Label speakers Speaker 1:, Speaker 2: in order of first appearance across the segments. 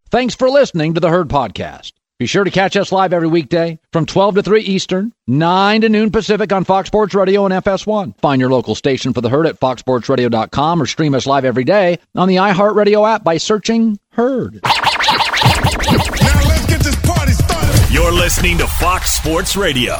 Speaker 1: Thanks for listening to the Herd Podcast. Be sure to catch us live every weekday from 12 to 3 Eastern, 9 to noon Pacific on Fox Sports Radio and FS1. Find your local station for the Herd at foxsportsradio.com or stream us live every day on the iHeartRadio app by searching Herd.
Speaker 2: Now let's get this party started.
Speaker 3: You're listening to Fox Sports Radio.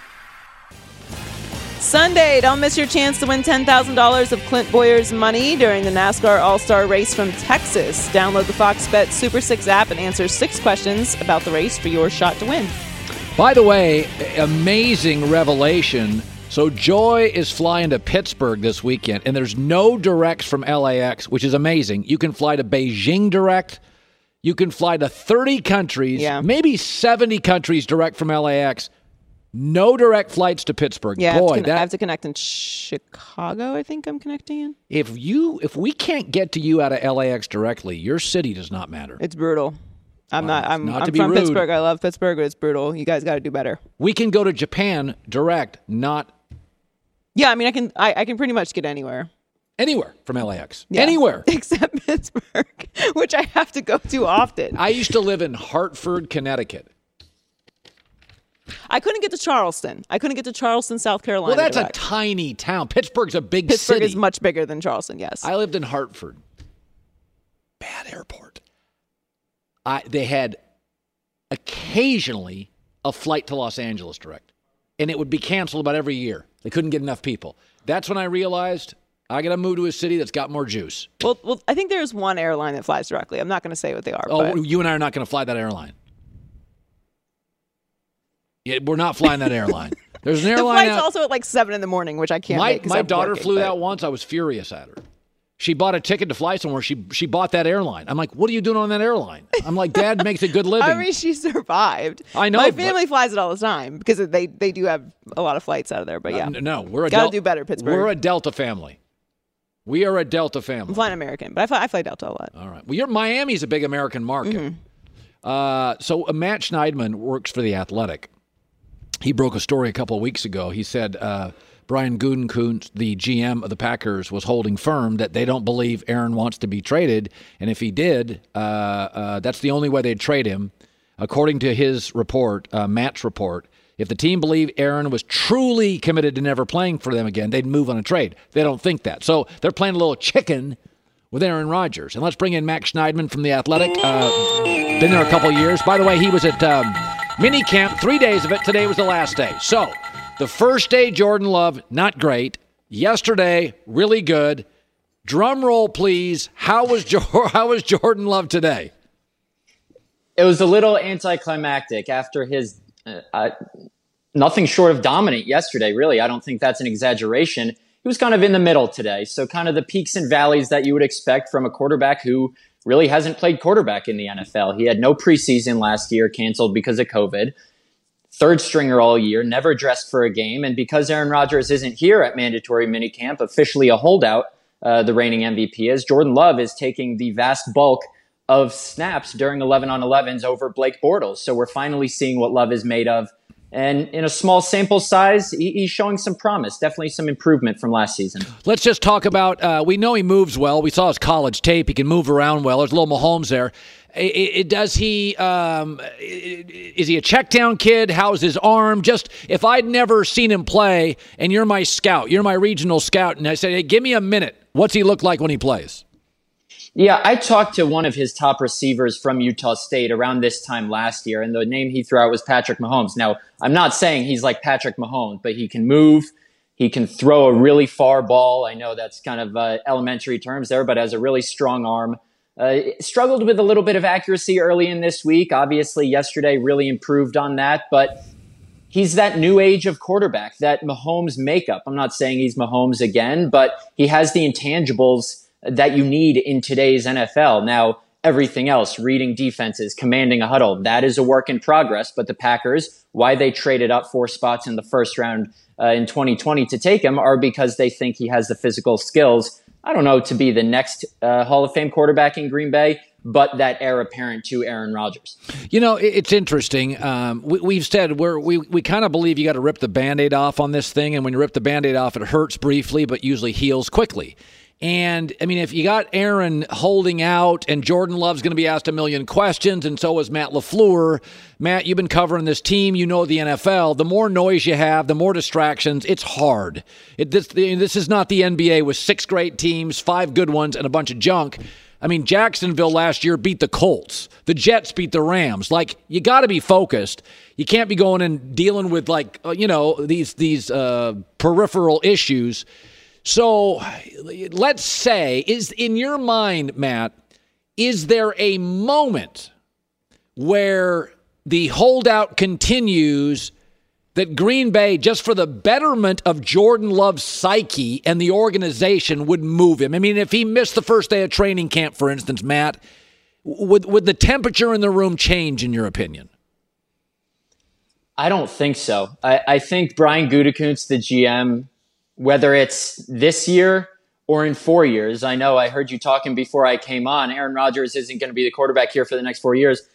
Speaker 4: Sunday, don't miss your chance to win $10,000 of Clint Boyer's money during the NASCAR All-Star Race from Texas. Download the Fox Bet Super 6 app and answer 6 questions about the race for your shot to win.
Speaker 1: By the way, amazing revelation. So Joy is flying to Pittsburgh this weekend, and there's no directs from LAX, which is amazing. You can fly to Beijing direct. You can fly to 30 countries, maybe 70 countries direct from LAX. No direct flights to Pittsburgh.
Speaker 4: Yeah,
Speaker 1: Boy,
Speaker 4: I have to connect in Chicago, I think I'm connecting in.
Speaker 1: If we can't get to you out of LAX directly, your city does not matter.
Speaker 4: It's brutal. I'm from
Speaker 1: rude.
Speaker 4: Pittsburgh. I love Pittsburgh, but it's brutal. You guys got to do better.
Speaker 1: We can go to Japan direct, not...
Speaker 4: Yeah, I mean, I can pretty much get anywhere.
Speaker 1: Anywhere from LAX. Yeah. Anywhere.
Speaker 4: Except Pittsburgh, which I have to go to often.
Speaker 1: I used to live in Hartford, Connecticut.
Speaker 4: I couldn't get to Charleston. South Carolina.
Speaker 1: Well, that's a tiny town. Pittsburgh's a big city.
Speaker 4: Pittsburgh is much bigger than Charleston, yes.
Speaker 1: I lived in Hartford. Bad airport. They had occasionally a flight to Los Angeles direct, and it would be canceled about every year. They couldn't get enough people. That's when I realized I got to move to a city that's got more juice.
Speaker 4: Well, I think there's one airline that flies directly. I'm not going to say what they are.
Speaker 1: Oh, you and I are not going to fly that airline. Yeah, we're not flying that airline. There's an airline.
Speaker 4: The flight's also at like 7 a.m, which I can't make.
Speaker 1: My daughter flew that once. I was furious at her. She bought a ticket to fly somewhere. She bought that airline. I'm like, what are you doing on that airline? I'm like, Dad makes a good living.
Speaker 4: I mean, she survived.
Speaker 1: I know.
Speaker 4: My family flies it all the time because they do have a lot of flights out of there. But yeah,
Speaker 1: no, we're
Speaker 4: gotta do better, Pittsburgh.
Speaker 1: We're a Delta family. We are a Delta family.
Speaker 4: I'm flying American, but I fly Delta a lot.
Speaker 1: All right. Well, Miami's a big American market. Mm-hmm. So Matt Schneidman works for The Athletic. He broke a story a couple of weeks ago. He said Brian Gutekunst, the GM of the Packers, was holding firm that they don't believe Aaron wants to be traded. And if he did, that's the only way they'd trade him. According to his report, Matt's report, if the team believed Aaron was truly committed to never playing for them again, they'd move on a trade. They don't think that. So they're playing a little chicken with Aaron Rodgers. And let's bring in Matt Schneidman from The Athletic. Been there a couple of years. By the way, he was at mini camp, 3 days of it. Today was the last day. So the first day, Jordan Love, not great. Yesterday, really good. Drum roll, please. How was Jordan Love today?
Speaker 5: It was a little anticlimactic after his nothing short of dominant yesterday, really. I don't think that's an exaggeration. He was kind of in the middle today. So kind of the peaks and valleys that you would expect from a quarterback who really hasn't played quarterback in the NFL. He had no preseason last year, canceled because of COVID. Third stringer all year, never dressed for a game. And because Aaron Rodgers isn't here at mandatory minicamp, officially a holdout, the reigning MVP is, Jordan Love is taking the vast bulk of snaps during 11-on-11s over Blake Bortles. So we're finally seeing what Love is made of. And in a small sample size, he's showing some promise, definitely some improvement from last season. Let's
Speaker 1: just talk about, we know he moves well. We saw his college tape. He can move around well. There's a little Mahomes there. Is he a check down kid? How's his arm? Just, if I'd never seen him play and you're my scout, you're my regional scout, and I say, hey, give me a minute. What's he look like when he plays?
Speaker 5: Yeah, I talked to one of his top receivers from Utah State around this time last year, and the name he threw out was Patrick Mahomes. Now, I'm not saying he's like Patrick Mahomes, but he can move. He can throw a really far ball. I know that's kind of elementary terms there, but has a really strong arm. Struggled with a little bit of accuracy early in this week. Obviously, yesterday really improved on that, but he's that new age of quarterback, that Mahomes makeup. I'm not saying he's Mahomes again, but he has the intangibles that you need in today's NFL. Now, everything else, reading defenses, commanding a huddle, that is a work in progress. But the Packers, why they traded up 4 spots in the first round in 2020 to take him are because they think he has the physical skills, I don't know, to be the next Hall of Fame quarterback in Green Bay, but that heir apparent to Aaron Rodgers.
Speaker 1: You know, it's interesting. We've said we kind of believe you got to rip the Band-Aid off on this thing. And when you rip the Band-Aid off, it hurts briefly, but usually heals quickly. And, I mean, if you got Aaron holding out and Jordan Love's going to be asked a million questions, and so is Matt LaFleur. Matt, you've been covering this team. You know the NFL. The more noise you have, the more distractions, it's hard. This is not the NBA with 6 great teams, 5 good ones, and a bunch of junk. I mean, Jacksonville last year beat the Colts. The Jets beat the Rams. Like, you got to be focused. You can't be going and dealing with, like, these peripheral issues. So let's say, is in your mind, Matt, is there a moment where the holdout continues that Green Bay, just for the betterment of Jordan Love's psyche and the organization, would move him? I mean, if he missed the first day of training camp, for instance, Matt, would the temperature in the room change, in your opinion?
Speaker 5: I don't think so. I think Brian Gutekunst, the GM, whether it's this year or in 4 years, I know I heard you talking before I came on, Aaron Rodgers isn't going to be the quarterback here for the next 4 years.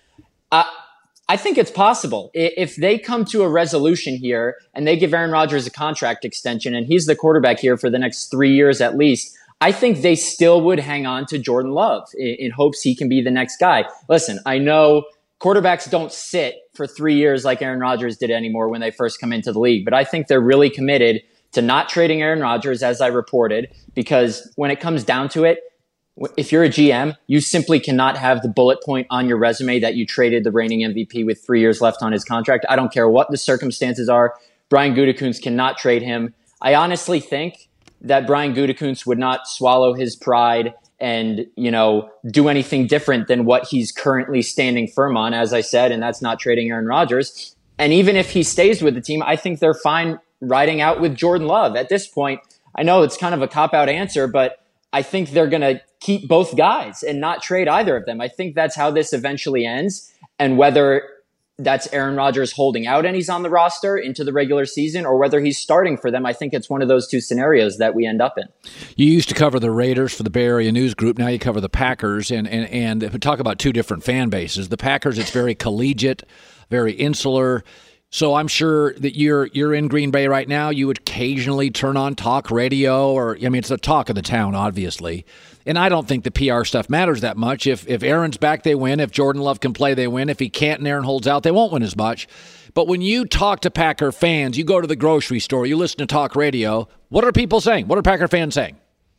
Speaker 5: I think it's possible. If they come to a resolution here and they give Aaron Rodgers a contract extension and he's the quarterback here for the next 3 years at least, I think they still would hang on to Jordan Love in hopes he can be the next guy. Listen, I know quarterbacks don't sit for 3 years like Aaron Rodgers did anymore when they first come into the league, but I think they're really committed to not trading Aaron Rodgers, as I reported, because when it comes down to it, if you're a GM, you simply cannot have the bullet point on your resume that you traded the reigning MVP with 3 years left on his contract. I don't care what the circumstances are. Brian Gutekunst cannot trade him. I honestly think that Brian Gutekunst would not swallow his pride and, do anything different than what he's currently standing firm on, as I said, and that's not trading Aaron Rodgers. And even if he stays with the team, I think they're fine riding out with Jordan Love. At this point, I know it's kind of a cop-out answer, but I think they're going to keep both guys and not trade either of them. I think that's how this eventually ends. And whether that's Aaron Rodgers holding out and he's on the roster into the regular season, or whether he's starting for them, I think it's one of those two scenarios that we end up in.
Speaker 1: You used to cover the Raiders for the Bay Area News Group. Now you cover the Packers, and talk about two different fan bases. The Packers, it's very collegiate, very insular. So I'm sure that you're in Green Bay right now. You would occasionally turn on talk radio, it's the talk of the town, obviously. And I don't think the PR stuff matters that much. If Aaron's back, they win. If Jordan Love can play, they win. If he can't and Aaron holds out, they won't win as much. But when you talk to Packer fans, you go to the grocery store, you listen to talk radio, what are people saying? What are Packer fans saying?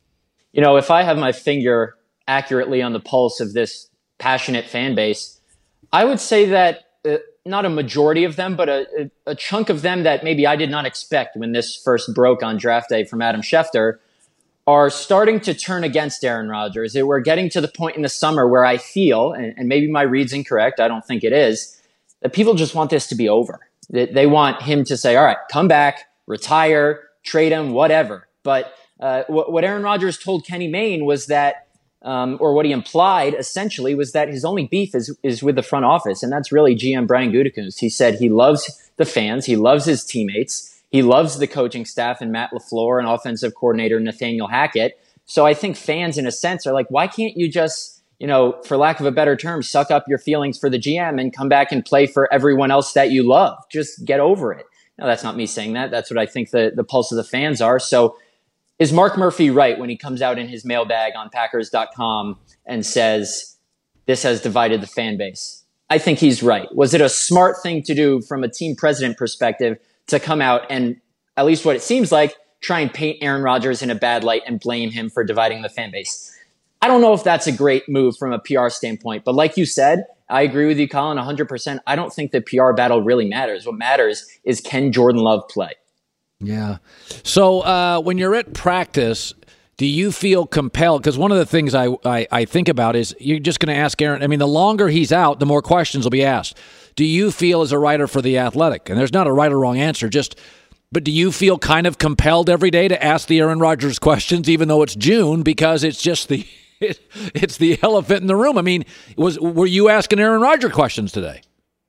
Speaker 5: If I have my finger accurately on the pulse of this passionate fan base, I would say that not a majority of them, but a chunk of them that maybe I did not expect when this first broke on draft day from Adam Schefter are starting to turn against Aaron Rodgers. We're getting to the point in the summer where I feel, and maybe my read's incorrect, I don't think it is, that people just want this to be over. They want him to say, all right, come back, retire, trade him, whatever. But what Aaron Rodgers told Kenny Mayne was that, or what he implied essentially, was that his only beef is with the front office, and that's really GM Brian Gutekunst. He said he loves the fans, he loves his teammates, he loves the coaching staff and Matt LaFleur and offensive coordinator Nathaniel Hackett. So I think fans, in a sense, are like, why can't you just, for lack of a better term, suck up your feelings for the GM and come back and play for everyone else that you love? Just get over it. Now, that's not me saying that. That's what I think the pulse of the fans are. So is Mark Murphy right when he comes out in his mailbag on Packers.com and says, this has divided the fan base? I think he's right. Was it a smart thing to do from a team president perspective to come out and, at least what it seems like, try and paint Aaron Rodgers in a bad light and blame him for dividing the fan base? I don't know if that's a great move from a PR standpoint, but like you said, I agree with you, Colin, 100%. I don't think the PR battle really matters. What matters is, can Jordan Love play?
Speaker 1: Yeah. So when you're at practice, do you feel compelled? Because one of the things I think about is you're just going to ask Aaron. I mean, the longer he's out, the more questions will be asked. Do you feel, as a writer for The Athletic, and there's not a right or wrong answer, but do you feel kind of compelled every day to ask the Aaron Rodgers questions, even though it's June, because it's just it's the elephant in the room? I mean, were you asking Aaron Rodgers questions today?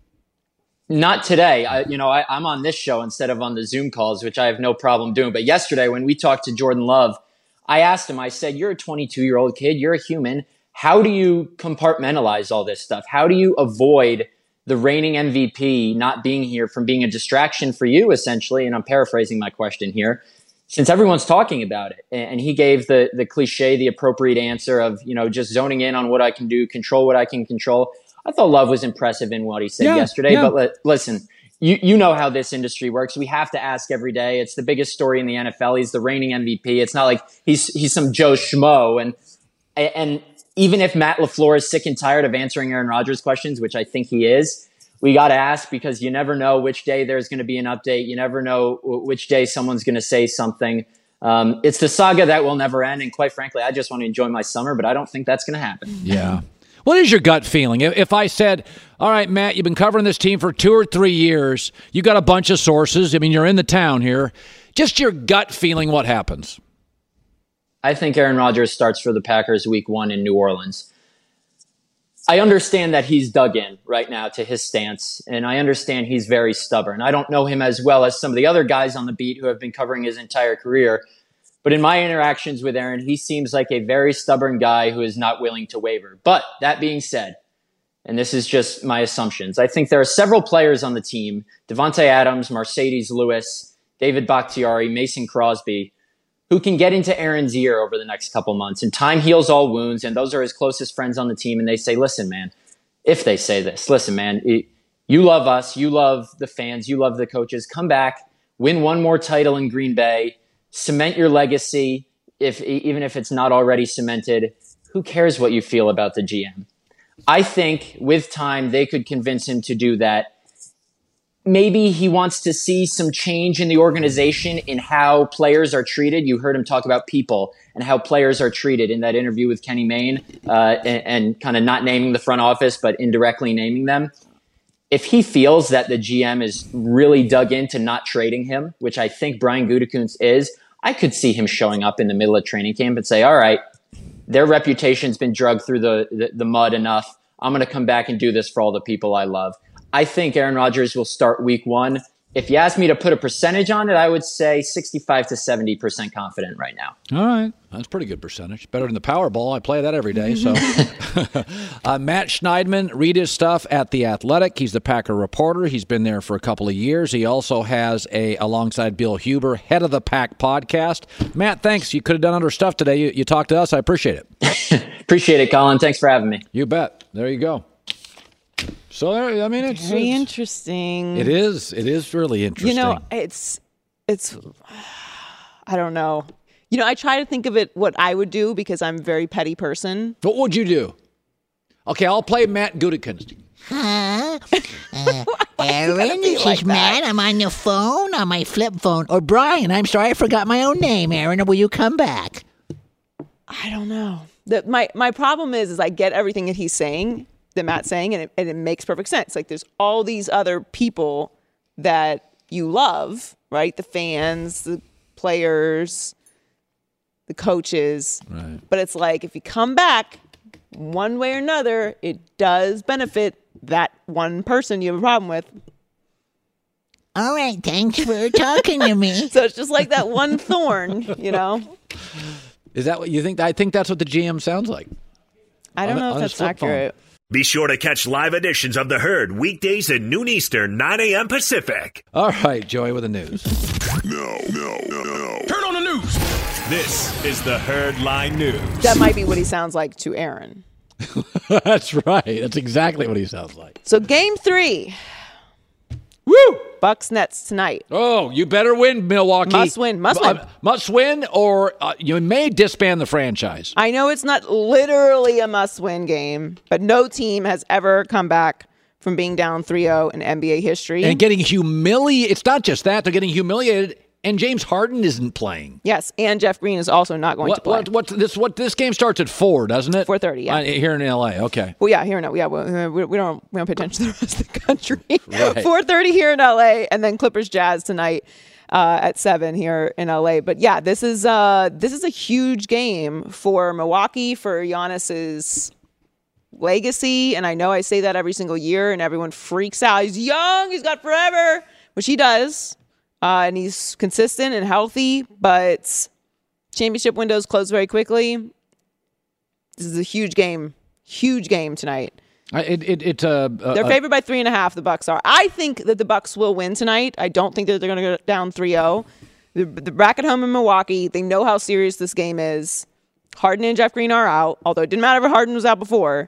Speaker 5: Not today. I'm on this show instead of on the Zoom calls, which I have no problem doing. But yesterday, when we talked to Jordan Love, I asked him, I said, you're a 22-year-old kid. You're a human. How do you compartmentalize all this stuff? How do you avoid the reigning MVP not being here from being a distraction for you, essentially? And I'm paraphrasing my question here. since everyone's talking about it, and he gave the cliche, the appropriate answer of, just zoning in on what I can do, control what I can control. I thought Love was impressive in what he said yesterday. Yeah. But listen, you know how this industry works. We have to ask every day. It's the biggest story in the NFL. He's the reigning MVP. It's not like he's some Joe Schmo. And even if Matt LaFleur is sick and tired of answering Aaron Rodgers questions, which I think he is, we got to ask, because you never know which day there's going to be an update. You never know which day someone's going to say something. It's the saga that will never end. And quite frankly, I just want to enjoy my summer, but I don't think that's going to happen.
Speaker 1: Yeah. What is your gut feeling? If I said, all right, Matt, you've been covering this team for 2 or 3 years. You got a bunch of sources. I mean, you're in the town here. Just your gut feeling, what happens?
Speaker 5: I think Aaron Rodgers starts for the Packers week 1 in New Orleans. I understand that he's dug in right now to his stance, and I understand he's very stubborn. I don't know him as well as some of the other guys on the beat who have been covering his entire career, but in my interactions with Aaron, he seems like a very stubborn guy who is not willing to waver. But that being said, and this is just my assumptions, I think there are several players on the team, Devontae Adams, Mercedes Lewis, David Bakhtiari, Mason Crosby, who can get into Aaron's ear over the next couple months. And time heals all wounds, and those are his closest friends on the team. And they say, listen, man, if they say this, listen, man, you love us, you love the fans, you love the coaches. Come back, win one more title in Green Bay, cement your legacy, even if it's not already cemented. Who cares what you feel about the GM? I think with time, they could convince him to do that. Maybe he wants to see some change in the organization in how players are treated. You heard him talk about people and how players are treated in that interview with Kenny Mayne, and kind of not naming the front office, but indirectly naming them. If he feels that the GM is really dug into not trading him, which I think Brian Gutekunst is, I could see him showing up in the middle of training camp and say, all right, their reputation's been drugged through the mud enough. I'm going to come back and do this for all the people I love. I think Aaron Rodgers will start week 1. If you ask me to put a percentage on it, I would say 65 to 70% confident right now.
Speaker 1: All right. That's a pretty good percentage. Better than the Powerball. I play that every day. So, Matt Schneidman, read his stuff at The Athletic. He's the Packer reporter. He's been there for a couple of years. He also has alongside Bill Huber, Head of the Pack podcast. Matt, thanks. You could have done other stuff today. You talked to us. I appreciate it.
Speaker 5: Appreciate it, Colin. Thanks for having me.
Speaker 1: You bet. There you go. So, I mean, it's
Speaker 4: very interesting.
Speaker 1: It is. It is really interesting.
Speaker 4: It's. I don't know. I try to think of it what I would do because I'm a very petty person.
Speaker 1: What would you do? Okay, I'll play Matt Gutekunst.
Speaker 6: Huh? Aaron, this is Matt. I'm on the phone, on my flip phone. Or Brian, I'm sorry, I forgot my own name. Aaron, will you come back?
Speaker 4: I don't know. My problem is I get everything that he's saying, that Matt's saying, and it makes perfect sense. Like, there's all these other people that you love, right? The fans, the players, the coaches.
Speaker 1: Right.
Speaker 4: But it's like, if you come back one way or another, it does benefit that one person you have a problem with.
Speaker 6: All right, thanks for talking to me.
Speaker 4: So it's just like that one thorn,
Speaker 1: Is that what you think? I think that's what the GM sounds like.
Speaker 4: I don't know if that's accurate.
Speaker 3: Be sure to catch live editions of The Herd weekdays at noon Eastern, 9 a.m. Pacific.
Speaker 1: All right, Joey with the news.
Speaker 2: No.
Speaker 3: Turn on the news. This is The Herd Line News.
Speaker 4: That might be what he sounds like to Aaron.
Speaker 1: That's right. That's exactly what he sounds like.
Speaker 4: So game 3.
Speaker 1: Woo!
Speaker 4: Bucks Nets tonight.
Speaker 1: Oh, you better win, Milwaukee.
Speaker 4: Must win.
Speaker 1: Must win, or you may disband the franchise.
Speaker 4: I know it's not literally a must-win game, but no team has ever come back from being down 3-0 in NBA history.
Speaker 1: And getting humiliated. It's not just that. They're getting humiliated, and James Harden isn't playing.
Speaker 4: Yes, and Jeff Green is also not going to play.
Speaker 1: This game starts at 4, doesn't it?
Speaker 4: 4:30, yeah.
Speaker 1: Here in L.A., okay.
Speaker 4: Well, yeah, here in L.A. Yeah, we don't pay attention to the rest of the country.
Speaker 1: Right.
Speaker 4: 4:30 here in L.A., and then Clippers Jazz tonight at 7 here in L.A. But yeah, this is a huge game for Milwaukee, for Giannis's legacy. And I know I say that every single year, and everyone freaks out. He's young, he's got forever, which he does. And he's consistent and healthy, but championship windows close very quickly. This is a huge game tonight.
Speaker 1: They're
Speaker 4: favored by 3.5. The Bucks are. I think that the Bucks will win tonight. I don't think that they're going to go down 3-0. They're back at home in Milwaukee. They know how serious this game is. Harden and Jeff Green are out, although it didn't matter if Harden was out before.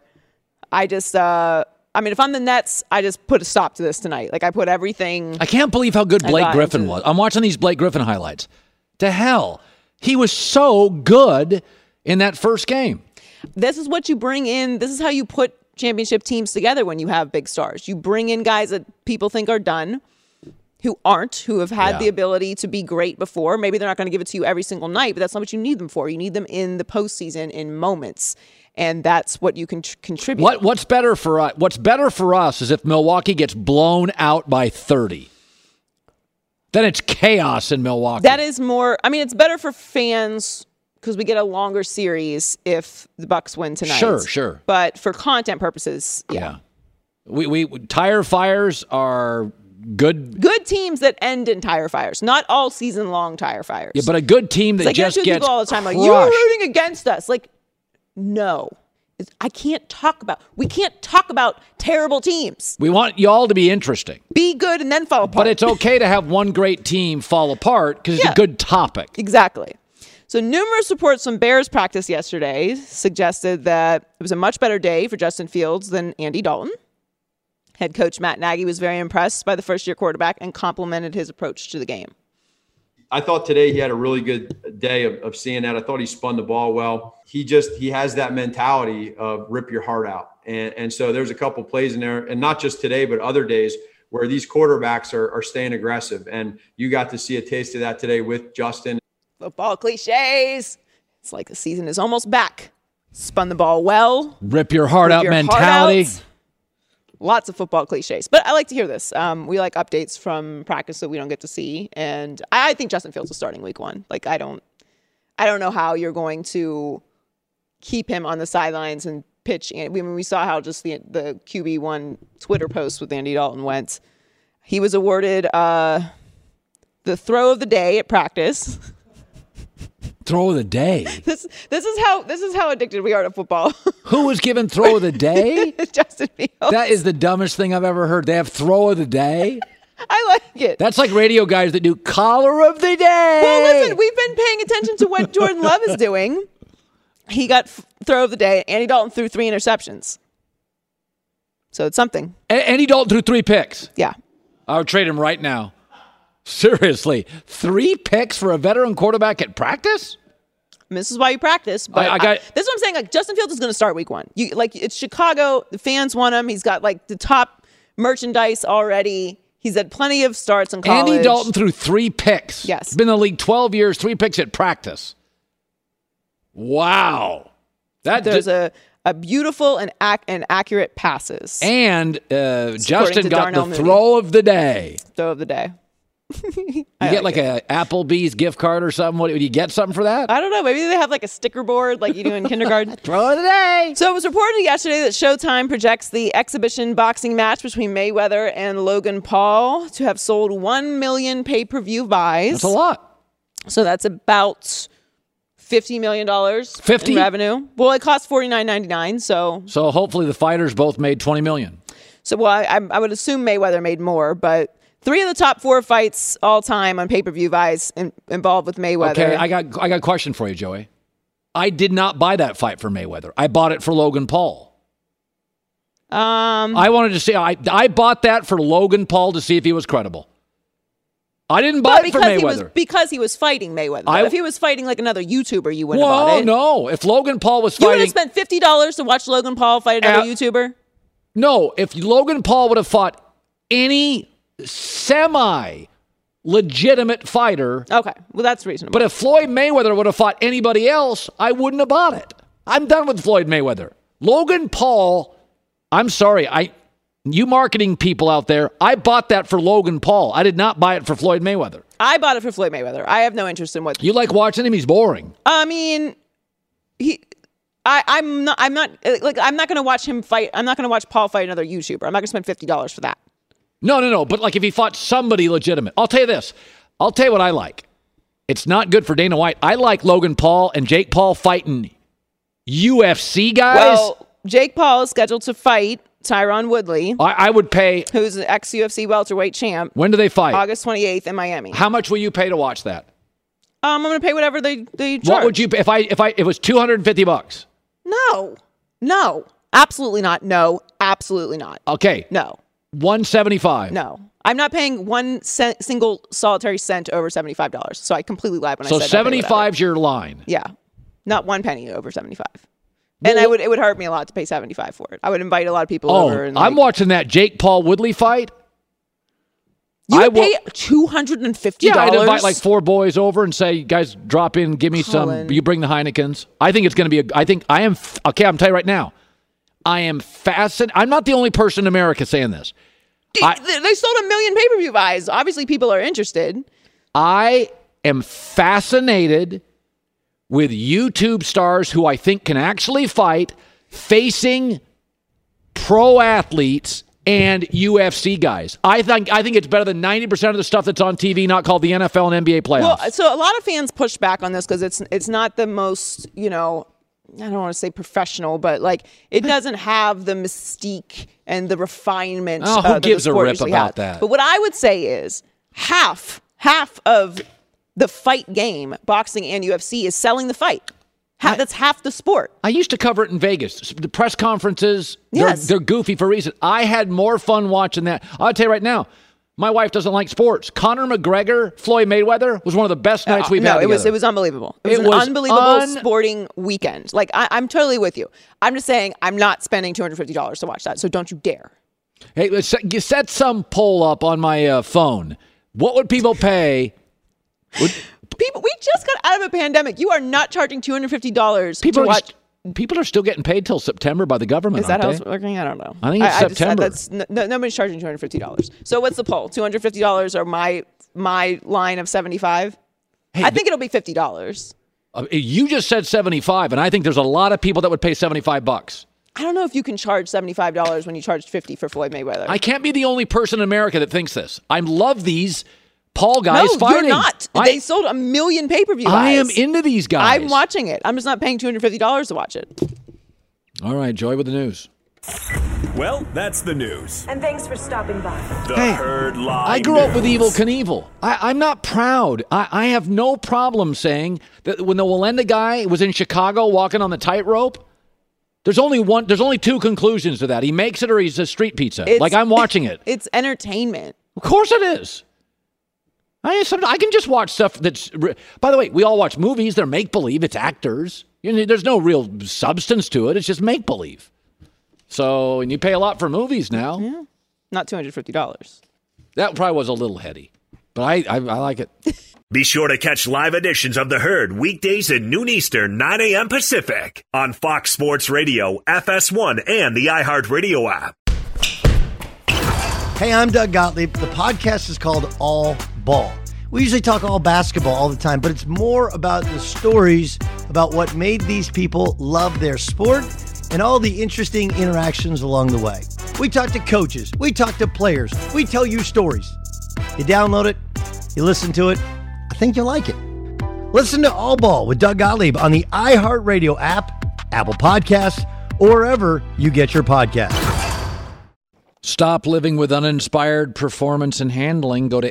Speaker 4: If I'm the Nets, I just put a stop to this tonight. Like, I put everything.
Speaker 1: I can't believe how good Blake Griffin was. I'm watching these Blake Griffin highlights. To hell. He was so good in that first game.
Speaker 4: This is what you bring in. This is how you put championship teams together when you have big stars. You bring in guys that people think are done, who aren't, who have had the ability to be great before. Maybe they're not going to give it to you every single night, but that's not what you need them for. You need them in the postseason in moments, and that's what you can contribute.
Speaker 1: What's better for us? What's better for us is if Milwaukee gets blown out by 30. Then it's chaos in Milwaukee.
Speaker 4: That is more. I mean, it's better for fans because we get a longer series if the Bucks win tonight.
Speaker 1: Sure.
Speaker 4: But for content purposes, yeah.
Speaker 1: We tire fires are good.
Speaker 4: Good teams that end in tire fires, not all season long tire fires.
Speaker 1: Yeah, but a good team that just gets
Speaker 4: people all the time
Speaker 1: crushed.
Speaker 4: like, you're rooting against us. Like, no. We can't talk about terrible teams.
Speaker 1: We want y'all to be interesting.
Speaker 4: Be good and then fall apart.
Speaker 1: But it's okay to have one great team fall apart because it's a good topic.
Speaker 4: Exactly. So numerous reports from Bears practice yesterday suggested that it was a much better day for Justin Fields than Andy Dalton. Head coach Matt Nagy was very impressed by the first-year quarterback and complimented his approach to the game.
Speaker 7: I thought today he had a really good day of seeing that. I thought he spun the ball well. He has that mentality of rip your heart out. And so there's a couple plays in there, and not just today, but other days where these quarterbacks are staying aggressive. And you got to see a taste of that today with Justin.
Speaker 4: Football cliches. It's like the season is almost back. Spun the ball well.
Speaker 1: Rip your heart out mentality.
Speaker 4: Lots of football cliches. But I like to hear this. We like updates from practice that we don't get to see. And I think Justin Fields is starting week 1. Like, I don't know how you're going to keep him on the sidelines and pitch. We saw how just the QB1 Twitter post with Andy Dalton went. He was awarded the throw of the day at practice.
Speaker 1: Throw of the day.
Speaker 4: This is how addicted we are to football.
Speaker 1: Who was given throw of the day?
Speaker 4: Justin Fields.
Speaker 1: That is the dumbest thing I've ever heard. They have throw of the day.
Speaker 4: I like it.
Speaker 1: That's like radio guys that do collar of the day.
Speaker 4: Well, listen, we've been paying attention to what Jordan Love is doing. He got throw of the day. Andy Dalton threw 3 interceptions. So it's something.
Speaker 1: Andy Dalton threw 3 picks.
Speaker 4: Yeah.
Speaker 1: I would trade him right now. Seriously, 3 picks for a veteran quarterback at practice?
Speaker 4: And this is why you practice. But this is what I'm saying. Like, Justin Fields is going to start week 1. It's Chicago. The fans want him. He's got like the top merchandise already. He's had plenty of starts in college.
Speaker 1: Andy Dalton threw 3 picks.
Speaker 4: Yes.
Speaker 1: He's been in the league 12 years, 3 picks at practice. Wow.
Speaker 4: There's a beautiful and accurate passes.
Speaker 1: And Justin got the
Speaker 4: Mooney.
Speaker 1: throw of the day.
Speaker 4: Throw of the day.
Speaker 1: You get like a Applebee's gift card or something? Would you get something for that?
Speaker 4: I don't know. Maybe they have like a sticker board like you do in kindergarten.
Speaker 1: Throw of the day.
Speaker 4: So it was reported yesterday that Showtime projects the exhibition boxing match between Mayweather and Logan Paul to have sold 1 million pay-per-view buys.
Speaker 1: That's a lot.
Speaker 4: So that's about $50 million in revenue. Well, it cost $49.99.
Speaker 1: So hopefully the fighters both made $20 million.
Speaker 4: So I would assume Mayweather made more, but 3 of the top 4 fights all time on pay-per-view buys involved with Mayweather.
Speaker 1: Okay, I got a question for you, Joey. I did not buy that fight for Mayweather. I bought it for Logan Paul. I wanted to see. I bought that for Logan Paul to see if he was credible. I didn't buy it for Mayweather.
Speaker 4: Because he was fighting Mayweather. If he was fighting like another YouTuber, you wouldn't have bought it.
Speaker 1: No. If Logan Paul was
Speaker 4: fighting...
Speaker 1: You
Speaker 4: would have spent $50 to watch Logan Paul fight another YouTuber?
Speaker 1: No. If Logan Paul would have fought any semi-legitimate fighter...
Speaker 4: Okay. Well, that's reasonable.
Speaker 1: But if Floyd Mayweather would have fought anybody else, I wouldn't have bought it. I'm done with Floyd Mayweather. Logan Paul... I'm sorry. You marketing people out there, I bought that for Logan Paul. I did not buy it for Floyd Mayweather.
Speaker 4: I bought it for Floyd Mayweather. I have no interest in what...
Speaker 1: You like watching him? He's boring.
Speaker 4: I mean, I'm not going to watch him fight. I'm not going to watch Paul fight another YouTuber. I'm not going to spend $50 for that.
Speaker 1: No. But like if he fought somebody legitimate. I'll tell you this. I'll tell you what I like. It's not good for Dana White. I like Logan Paul and Jake Paul fighting UFC guys.
Speaker 4: Well, Jake Paul is scheduled to fight Tyron Woodley.
Speaker 1: I would pay...
Speaker 4: Who's an ex-UFC welterweight champ.
Speaker 1: When do they fight?
Speaker 4: August 28th in Miami.
Speaker 1: How much will you pay to watch that?
Speaker 4: I'm going to pay whatever they charge.
Speaker 1: What would you pay if it was $250?
Speaker 4: No, absolutely not. No, absolutely not.
Speaker 1: Okay,
Speaker 4: No,
Speaker 1: $175.
Speaker 4: no. I'm not paying single solitary cent over $75. So I completely lied when I
Speaker 1: So
Speaker 4: said I'll pay whatever.
Speaker 1: 75's your line.
Speaker 4: Yeah, not one penny over 75. And it would hurt me a lot to pay 75 for it. I would invite a lot of people over. And
Speaker 1: I'm watching that Jake Paul Woodley fight.
Speaker 4: You would pay $250?
Speaker 1: Yeah, I'd invite like 4 boys over and say, guys, drop in, give me some. You bring the Heinekens. I think it's going to be I'm telling you right now, I am fascinated. I'm not the only person in America saying this.
Speaker 4: They sold 1 million pay-per-view buys. Obviously, people are interested.
Speaker 1: I am fascinated with YouTube stars who I think can actually fight facing pro athletes and UFC guys. I think it's better than 90% of the stuff that's on TV, not called the NFL and NBA playoffs.
Speaker 4: Well, so a lot of fans push back on this because it's not the most, I don't want to say professional, but like it doesn't have the mystique and the refinement.
Speaker 1: Oh, who gives a rip about that?
Speaker 4: But what I would say is half of the fight game, boxing and UFC, is selling the fight. That's half the sport.
Speaker 1: I used to cover it in Vegas. The press conferences,
Speaker 4: Yes.
Speaker 1: they're goofy for a reason. I had more fun watching that. I'll tell you right now, my wife doesn't like sports. Conor McGregor, Floyd Mayweather was one of the best nights we've had together.
Speaker 4: It was unbelievable. It was an unbelievable sporting weekend. Like, I'm totally with you. I'm just saying I'm not spending $250 to watch that, so don't you dare.
Speaker 1: Hey, you set some poll up on my phone. What would people pay?
Speaker 4: We just got out of a pandemic. You are not charging $250 to watch.
Speaker 1: People are still getting paid till September by the government.
Speaker 4: Is that how
Speaker 1: aren't
Speaker 4: it's
Speaker 1: they?
Speaker 4: working? I don't know.
Speaker 1: I think it's September.
Speaker 4: Nobody's charging $250. So what's the poll? $250 or my line of 75?
Speaker 1: Hey,
Speaker 4: I think it'll be $50.
Speaker 1: You just said 75, and I think there's a lot of people that would pay $75.
Speaker 4: I don't know if you can charge $75 when you charged $50 for Floyd Mayweather.
Speaker 1: I can't be the only person in America that thinks this. I love these Paul guys fighting.
Speaker 4: You're not. They sold 1 million pay-per-view buys.
Speaker 1: I am into these guys.
Speaker 4: I'm watching it. I'm just not paying $250 to watch it.
Speaker 1: All right, Joy with the news.
Speaker 3: Well, that's the news.
Speaker 8: And thanks for stopping by.
Speaker 3: The Herd Live
Speaker 1: I grew up with
Speaker 3: News.
Speaker 1: Evel Knievel. I'm not proud. I have no problem saying that when the Wallenda guy was in Chicago walking on the tightrope, there's only 2 conclusions to that. He makes it or he's a street pizza. I'm watching it.
Speaker 4: It's entertainment.
Speaker 1: Of course it is. I can just watch stuff that's... By the way, we all watch movies. They're make-believe. It's actors. There's no real substance to it. It's just make-believe. So, and you pay a lot for movies now.
Speaker 4: Yeah. Not $250.
Speaker 1: That probably was a little heady. But I like it.
Speaker 3: Be sure to catch live editions of The Herd weekdays at noon Eastern, 9 a.m. Pacific on Fox Sports Radio, FS1, and the iHeartRadio app.
Speaker 9: Hey, I'm Doug Gottlieb. The podcast is called All Ball. We usually talk all basketball all the time, but it's more about the stories about what made these people love their sport and all the interesting interactions along the way. We talk to coaches. We talk to players. We tell you stories. You download it. You listen to it. I think you'll like it. Listen to All Ball with Doug Gottlieb on the iHeartRadio app, Apple Podcasts, or wherever you get your podcasts.
Speaker 1: Stop living with uninspired performance and handling. Go to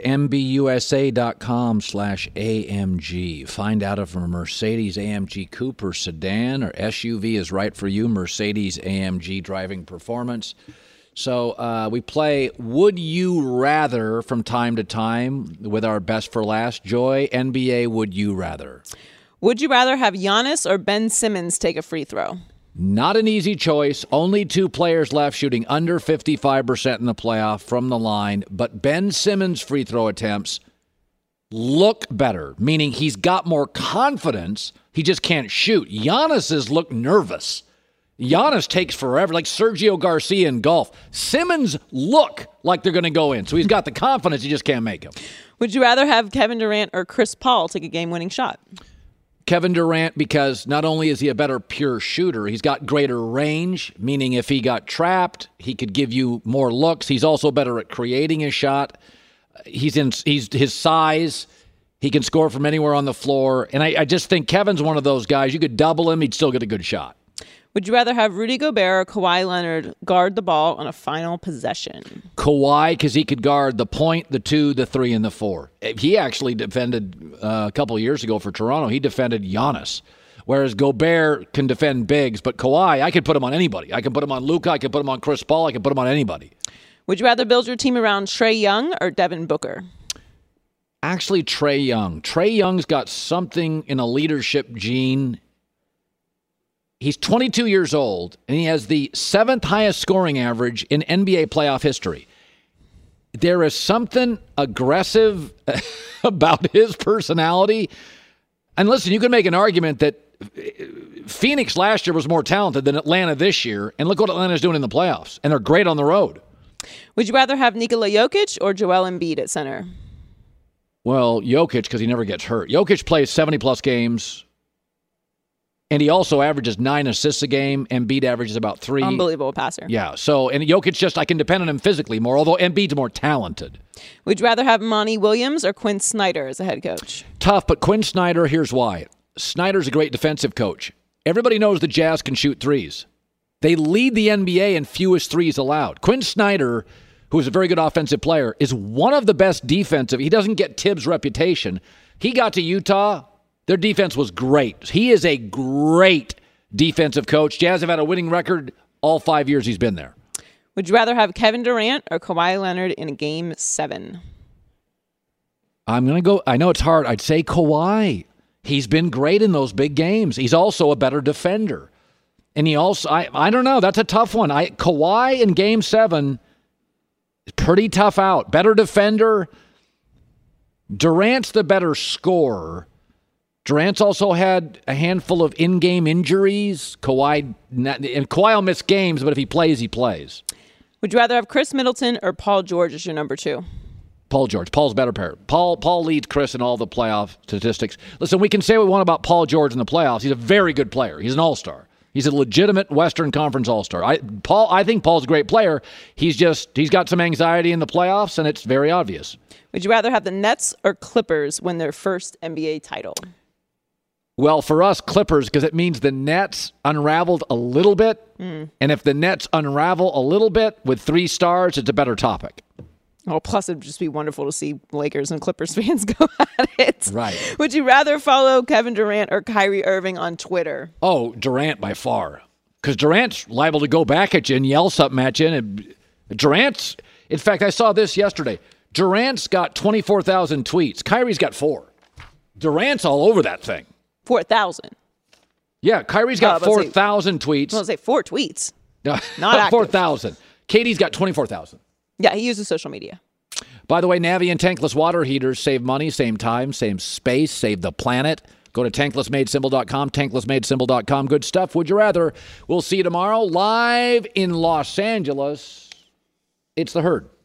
Speaker 1: mbusa.com/AMG. Find out if a Mercedes-AMG Cooper sedan or SUV is right for you. Mercedes-AMG driving performance. So we play Would You Rather from time to time with our best for last. Joy, NBA Would You Rather.
Speaker 4: Would you rather have Giannis or Ben Simmons take a free throw?
Speaker 1: Not an easy choice. Only 2 players left shooting under 55% in the playoff from the line. But Ben Simmons' free throw attempts look better, meaning he's got more confidence. He just can't shoot. Giannis's look nervous. Giannis takes forever, like Sergio Garcia in golf. Simmons look like they're going to go in. So he's got the confidence, he just can't make them.
Speaker 4: Would you rather have Kevin Durant or Chris Paul take a game-winning shot?
Speaker 1: Kevin Durant, because not only is he a better pure shooter, he's got greater range, meaning if he got trapped, he could give you more looks. He's also better at creating a shot. He's his size. He can score from anywhere on the floor. And I just think Kevin's one of those guys. You could double him, he'd still get a good shot.
Speaker 4: Would you rather have Rudy Gobert or Kawhi Leonard guard the ball on a final possession?
Speaker 1: Kawhi, because he could guard the point, the 2, the 3, and the 4. He actually defended a couple of years ago for Toronto. He defended Giannis, whereas Gobert can defend bigs. But Kawhi, I could put him on anybody. I can put him on Luka. I can put him on Chris Paul. I can put him on anybody.
Speaker 4: Would you rather build your team around Trae Young or Devin Booker?
Speaker 1: Actually, Trae Young. Trae Young's got something in a leadership gene. He's 22 years old, and he has the 7th highest scoring average in NBA playoff history. There is something aggressive about his personality. And listen, you can make an argument that Phoenix last year was more talented than Atlanta this year, and look what Atlanta's doing in the playoffs, and they're great on the road.
Speaker 4: Would you rather have Nikola Jokic or Joel Embiid at center?
Speaker 1: Well, Jokic, because he never gets hurt. Jokic plays 70-plus games. And he also averages 9 assists a game. Embiid averages about 3.
Speaker 4: Unbelievable passer.
Speaker 1: Yeah. So, and Jokic just, I can depend on him physically more, although Embiid's more talented.
Speaker 4: Would you rather have Monty Williams or Quinn Snyder as a head coach?
Speaker 1: Tough, but Quinn Snyder, here's why. Snyder's a great defensive coach. Everybody knows the Jazz can shoot threes. They lead the NBA in fewest threes allowed. Quinn Snyder, who is a very good offensive player, is one of the best defensive. He doesn't get Tibbs' reputation. He got to Utah. Their defense was great. He is a great defensive coach. Jazz have had a winning record all 5 years he's been there.
Speaker 4: Would you rather have Kevin Durant or Kawhi Leonard in Game 7?
Speaker 1: I'm going to go, I know it's hard. I'd say Kawhi. He's been great in those big games. He's also a better defender. And he also, I don't know. That's a tough one. Kawhi in Game 7 is pretty tough out. Better defender. Durant's the better scorer. Durant's also had a handful of in-game injuries. Kawhi will miss games, but if he plays, he plays.
Speaker 4: Would you rather have Chris Middleton or Paul George as your number 2?
Speaker 1: Paul George. Paul's better pair. Paul leads Chris in all the playoff statistics. Listen, we can say what we want about Paul George in the playoffs. He's a very good player. He's an all-star. He's a legitimate Western Conference all-star. I think Paul's a great player. He's got some anxiety in the playoffs, and it's very obvious.
Speaker 4: Would you rather have the Nets or Clippers win their first NBA title?
Speaker 1: Well, for us, Clippers, because it means the Nets unraveled a little bit. And if the Nets unravel a little bit with 3 stars, it's a better topic.
Speaker 4: Oh, plus it'd just be wonderful to see Lakers and Clippers fans go at it.
Speaker 1: Right.
Speaker 4: Would you rather follow Kevin Durant or Kyrie Irving on Twitter?
Speaker 1: Oh, Durant by far. Because Durant's liable to go back at you and yell something at you. And Durant's, in fact, I saw this yesterday. Durant's got 24,000 tweets. Kyrie's got 4. Durant's all over that thing.
Speaker 4: 4,000.
Speaker 1: Yeah, Kyrie's got 4,000 tweets.
Speaker 4: I was going to say 4 tweets.
Speaker 1: Not
Speaker 4: active.
Speaker 1: 4,000. Katie's got 24,000.
Speaker 4: Yeah, he uses social media.
Speaker 1: By the way, Navien tankless water heaters save money, same time, same space, save the planet. Go to tanklessmadesimple.com, tanklessmadesimple.com. Good stuff. Would you rather? We'll see you tomorrow live in Los Angeles. It's The Herd.